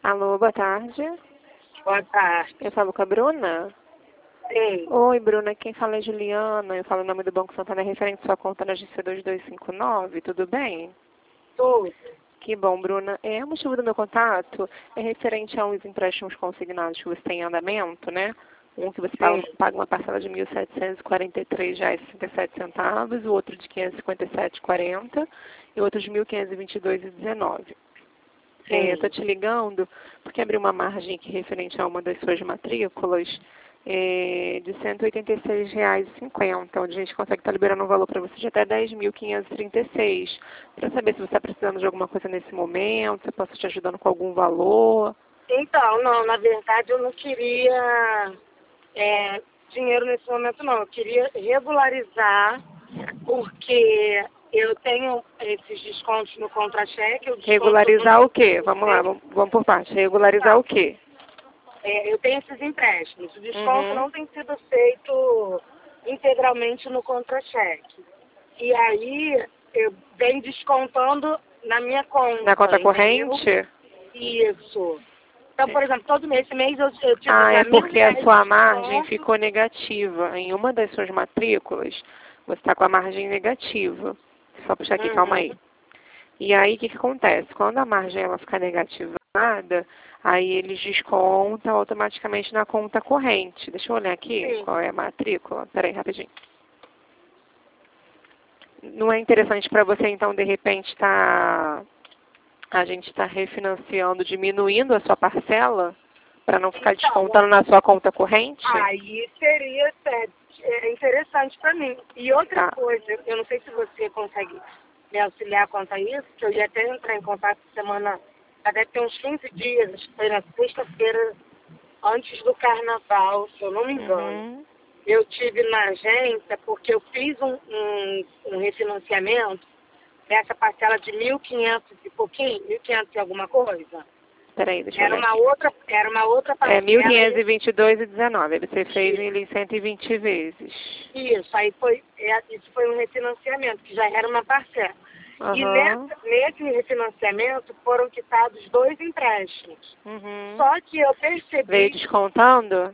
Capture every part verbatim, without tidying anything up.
Alô, boa tarde. Boa tarde. Eu falo com a Bruna? Sim. Oi, Bruna, quem fala é Juliana. Eu falo em nome do Banco Santander referente à sua conta na agência dois dois cinco nove, tudo bem? Tudo. Que bom, Bruna. É, o motivo do meu contato é referente a uns empréstimos consignados que você tem em andamento, né? Um que você paga, paga uma parcela de mil setecentos e quarenta e três reais e sessenta e sete centavos, o outro de quinhentos e cinquenta e sete reais e quarenta centavos e outro de mil quinhentos e vinte e dois reais e dezenove centavos. É, Estou te ligando porque abri uma margem aqui referente a uma das suas matrículas é, de cento e oitenta e seis reais e cinquenta centavos, onde a gente consegue estar liberando um valor para você de até dez mil quinhentos e trinta e seis reais. Para saber se você está precisando de alguma coisa nesse momento, se eu posso te ajudando com algum valor. Então, não, na verdade eu não queria é, dinheiro nesse momento não. Eu queria regularizar, porque eu tenho esses descontos no contra-cheque. o desconto Regularizar no- o quê? Vamos lá, vamos, vamos por parte. Regularizar Tá. o quê? É, eu tenho esses empréstimos. O desconto Uhum. não tem sido feito integralmente no contra-cheque. E aí eu venho descontando na minha conta. Na conta entendeu? corrente? Isso. Então, por exemplo, todo mês, esse mês eu, eu tive Ah, já é mil porque a reais sua de margem desconto. ficou negativa. Em uma das suas matrículas, você está com a margem negativa. Só puxar aqui, calma aí. Uhum. E aí, o que, que acontece? Quando a margem ela fica negativada, aí eles descontam automaticamente na conta corrente. Deixa eu olhar aqui Sim. qual é a matrícula. Peraí, rapidinho. Não é interessante para você, então, de repente, tá, a gente está refinanciando, diminuindo a sua parcela, para não ficar Então, descontando na sua conta corrente? aí seria é, é interessante para mim. E outra Tá. coisa, eu não sei se você consegue me auxiliar quanto a isso, que eu ia até entrar em contato semana, até ter uns quinze dias, acho que foi na sexta-feira, antes do carnaval, se eu não me engano. Uhum. Eu tive na agência porque eu fiz um, um, um refinanciamento dessa parcela de mil e quinhentos e pouquinho, mil e quinhentos e alguma coisa. Peraí, deixa eu Era olhar uma aqui. outra, era uma outra É parcela. mil quinhentos e vinte e dois reais e dezenove centavos. Você fez Isso, ele em cento e vinte vezes. isso, aí foi, é, isso foi um refinanciamento, que já era uma parcela. E Aham. nessa, nesse refinanciamento foram quitados dois empréstimos. Uhum. Só que eu Veio percebi, descontando?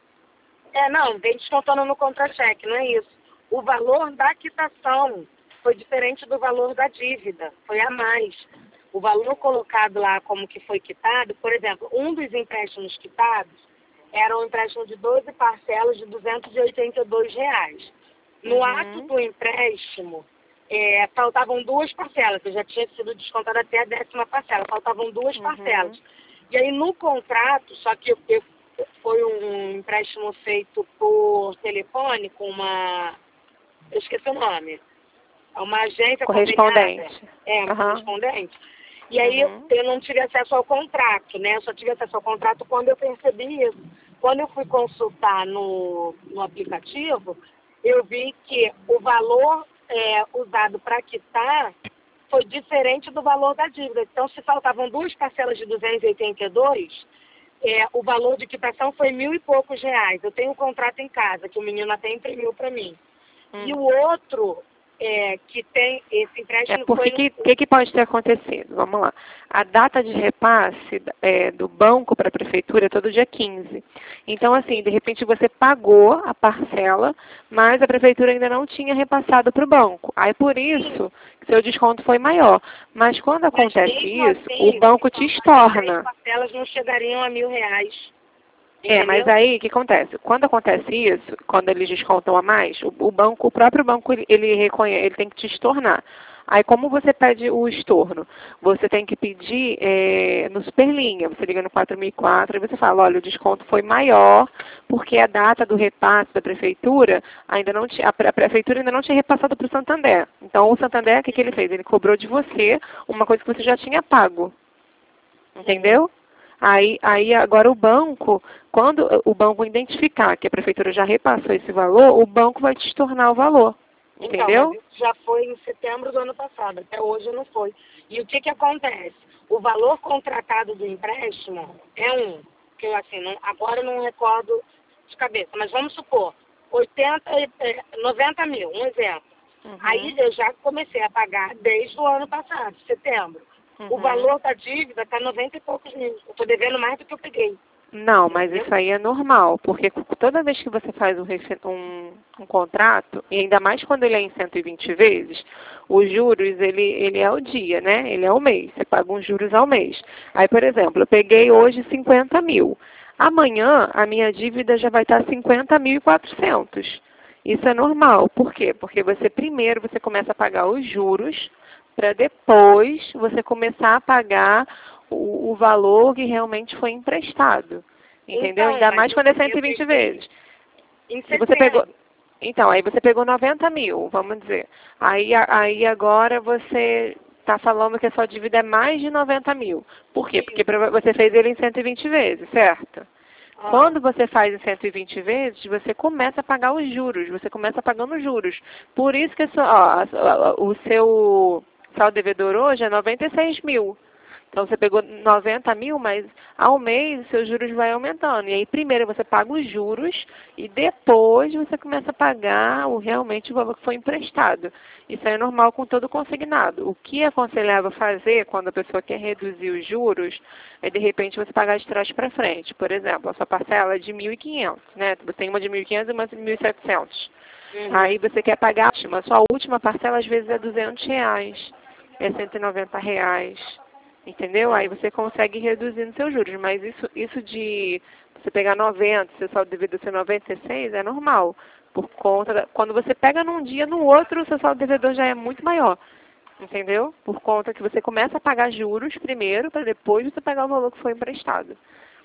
é não, vem descontando no contra-cheque, não é isso. O valor da quitação foi diferente do valor da dívida, foi a mais. O valor colocado lá como que foi quitado, por exemplo, um dos empréstimos quitados era um empréstimo de doze parcelas de duzentos e oitenta e dois reais. No Uhum. ato do empréstimo, é, faltavam duas parcelas, que já tinha sido descontada até a décima parcela, faltavam duas Uhum. parcelas. E aí no contrato, só que eu, eu, foi um empréstimo feito por telefone com uma, eu esqueci o nome, uma agência conveniada, Correspondente. é, uma Aham. correspondente. E aí eu, Uhum. eu não tive acesso ao contrato, né? Eu só tive acesso ao contrato quando eu percebi isso. Quando eu fui consultar no, no aplicativo, eu vi que o valor é, usado para quitar foi diferente do valor da dívida. Então, se faltavam duas parcelas de duzentos e oitenta e dois, é, o valor de quitação foi mil e poucos reais. Eu tenho um contrato em casa, que o menino até imprimiu para mim. Hum. E o outro, é, que tem esse É empréstimo, porque foi... que, que, que pode ter acontecido? Vamos lá. A data de repasse é, do banco para a prefeitura é todo dia quinze. Então, assim, de repente você pagou a parcela, mas a prefeitura ainda não tinha repassado para o banco. Aí, por isso, seu desconto foi maior. Mas quando Mas acontece mesmo isso, o assim, banco te as três estorna. parcelas não chegariam a mil reais. É, mas Entendeu? aí o que acontece? Quando acontece isso, quando eles descontam a mais, o, o banco, o próprio banco, ele, ele reconhece, ele tem que te estornar. Aí como você pede o estorno? Você tem que pedir é, no Superlinha, você liga no quatro mil e quatro e você fala, olha, o desconto foi maior porque a data do repasse da prefeitura ainda não tinha, a, pre- a prefeitura ainda não tinha repassado para o Santander. Então o Santander, o que, que ele fez? Ele cobrou de você uma coisa que você já tinha pago. Entendeu? Aí, aí agora o banco, quando o banco identificar que a prefeitura já repassou esse valor, o banco vai te estornar o valor. Então, mas Entendeu? isso já foi em setembro do ano passado, até hoje não foi. E o que que acontece? O valor contratado do empréstimo é um, que eu assim, não, agora eu não recordo de cabeça, mas vamos supor, oitenta, e- eh, noventa mil, um exemplo. Uhum. Aí eu já comecei a pagar desde o ano passado, setembro. Uhum. O valor da dívida está noventa e poucos mil. Eu estou devendo mais do que eu peguei. Não, mas Entendeu? isso aí é normal, porque toda vez que você faz um, refi- um, um contrato, e ainda mais quando ele é em cento e vinte vezes, os juros, ele, ele é o dia, né? Ele é o mês, você paga uns juros ao mês. Aí, por exemplo, eu peguei hoje cinquenta mil. Amanhã, a minha dívida já vai estar cinquenta mil e quatrocentos. Isso é normal. Por quê? Porque você primeiro você começa a pagar os juros, para depois você começar a pagar o, o valor que realmente foi emprestado. Entendeu? Então, Ainda mas mais eu, quando é eu cento e vinte peguei vezes. em Se você pegou. setembro. Então, aí você pegou noventa mil, vamos dizer. Aí, a- aí agora você está falando que a sua dívida é mais de noventa mil. Por quê? Porque prova- você fez ele em cento e vinte vezes, certo? Ah, Quando você faz em cento e vinte vezes, você começa a pagar os juros, você começa pagando os juros. Por isso que a sua- ó, a- a- o seu saldo devedor hoje é noventa e seis mil. Então você pegou noventa mil, mas ao mês os seus juros vai aumentando. E aí primeiro você paga os juros e depois você começa a pagar o, realmente o valor que foi emprestado. Isso é normal com todo consignado. O que é aconselhável fazer quando a pessoa quer reduzir os juros é de repente você pagar de trás para frente. Por exemplo, a sua parcela é de mil e quinhentos, né? Você tem uma de mil e quinhentos e uma de mil e setecentos. uhum. Aí você quer pagar a última. A sua última parcela às vezes é duzentos reais, é cento e noventa reais. Entendeu? Aí você consegue reduzir nos seus juros. Mas isso, isso de você pegar noventa, seu saldo devedor ser noventa e seis, é normal. Por conta da, quando você pega num dia, no outro, o seu saldo devedor já é muito maior. Entendeu? Por conta que você começa a pagar juros primeiro, para depois você pegar o valor que foi emprestado.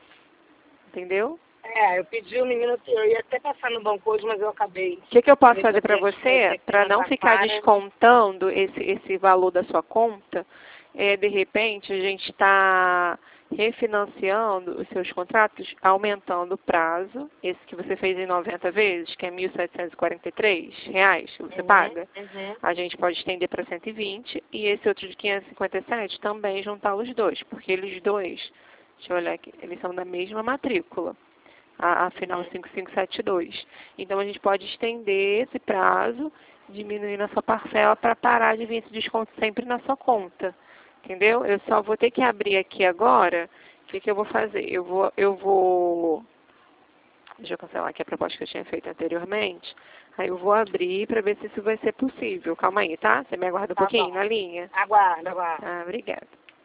Entendeu? É, eu pedi o menino, eu ia até passar no banco hoje, mas eu acabei. O que, que eu posso Me fazer para botei as coisas você, aqui para na não ficar Taquara. descontando esse, esse valor da sua conta, é, de repente a gente está refinanciando os seus contratos, aumentando o prazo, esse que você fez em noventa vezes, que é mil setecentos e quarenta e três reais que você Uhum, paga, uhum. a gente pode estender para cento e vinte, e esse outro de quinhentos e cinquenta e sete também juntar os dois, porque eles dois, deixa eu olhar aqui, eles são da mesma matrícula. A, a final cinco cinco sete dois. Então, a gente pode estender esse prazo, diminuindo a sua parcela para parar de vir esse desconto sempre na sua conta. Entendeu? Eu só vou ter que abrir aqui agora. O que, que eu vou fazer? Eu vou, eu vou... Deixa eu cancelar aqui a proposta que eu tinha feito anteriormente. Aí eu vou abrir para ver se isso vai ser possível. Calma aí, tá? Você me aguarda um Tá pouquinho bom. na linha? Aguarda, aguarda. Ah, obrigada.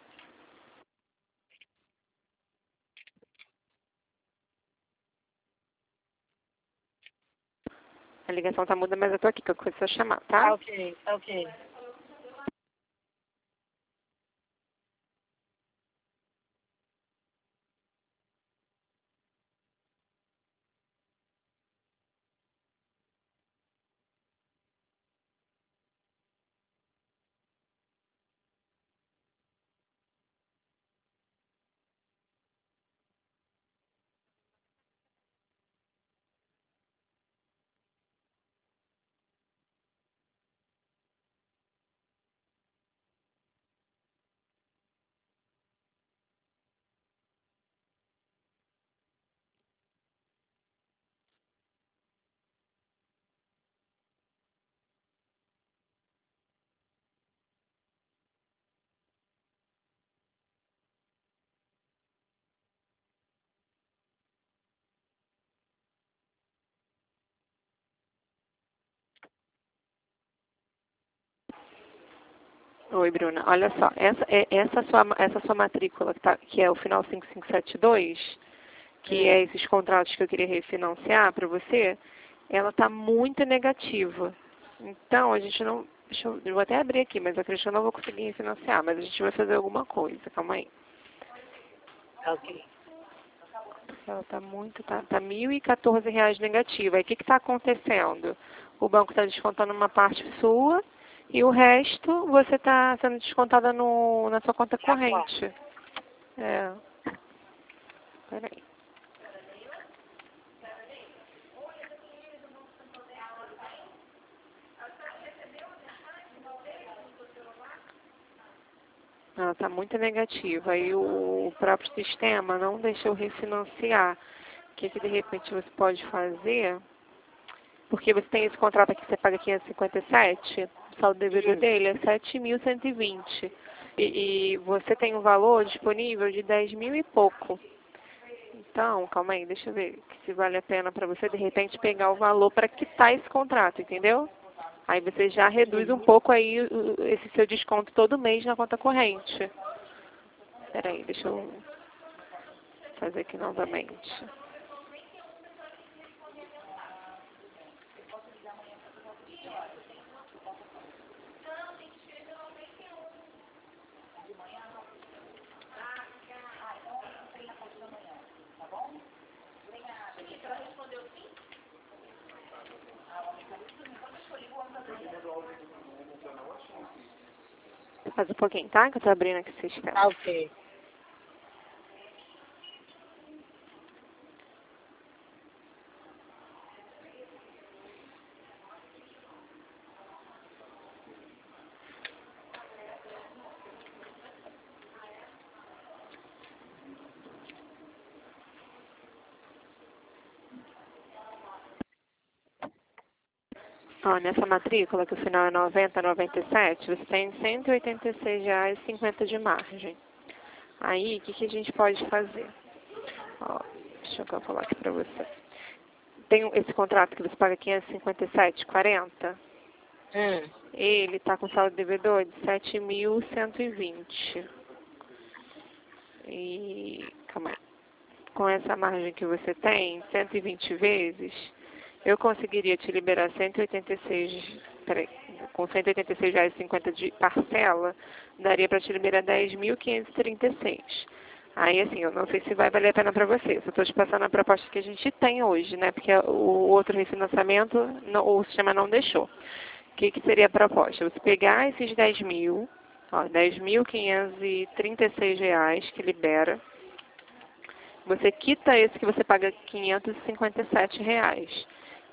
A ligação tá muda, mas eu tô aqui, que eu coisa só chamar, tá? Tá ok, tá ok. Oi, Bruna. Olha só, essa, é- essa, sua, essa sua matrícula, que, tá, que é o final cinco cinco sete dois, que Hum. é esses contratos que eu queria refinanciar para você, ela está muito negativa. Então, a gente não... Deixa eu, eu vou até abrir aqui, mas eu acredito que eu não vou conseguir refinanciar, mas a gente vai fazer alguma coisa. Calma aí. Tá ok. Ela está muito... Tá, tá mil e quatorze reais negativa. Aí, o que está acontecendo? O banco está descontando uma parte sua, e o resto você está sendo descontada no, na sua conta Já corrente. É. Peraí. Ela está muito negativa. E o próprio sistema não deixa eu refinanciar. O que, que de repente você pode fazer? Porque você tem esse contrato aqui que você paga quinhentos e cinquenta e sete, o saldo devedor Hum. dele é sete mil cento e vinte. E, e você tem um valor disponível de dez mil e pouco. Então, calma aí, deixa eu ver se vale a pena para você, de repente, pegar o valor para quitar esse contrato, entendeu? Aí você já reduz um pouco aí o- esse seu desconto todo mês na conta corrente. Espera aí, deixa eu fazer aqui novamente. Faz um pouquinho, tá? Que eu tô abrindo aqui o sistema. Ah, ok. Ó, nessa matrícula, que o final é noventa, noventa e sete, você tem cento e oitenta e seis reais e cinquenta de margem. Aí, o que, que a gente pode fazer? Ó, deixa eu falar aqui pra você. Tem esse contrato que você paga quinhentos e cinquenta e sete reais e quarenta centavos. Hum. Ele está com saldo devedor de sete mil cento e vinte. E, calma aí. Com essa margem que você tem, cento e vinte vezes, eu conseguiria te liberar cento e oitenta e seis, peraí, com cento e oitenta e seis reais e cinquenta de parcela, daria para te liberar dez mil quinhentos e trinta e seis. Aí, assim, eu não sei se vai valer a pena para você. Eu estou te passando a proposta que a gente tem hoje, né? Porque o outro refinanciamento, não, o sistema não deixou. O que, que seria a proposta? Você pegar esses dez mil, ó, dez mil quinhentos e trinta e seis reais que libera, você quita esse que você paga quinhentos e cinquenta e sete reais.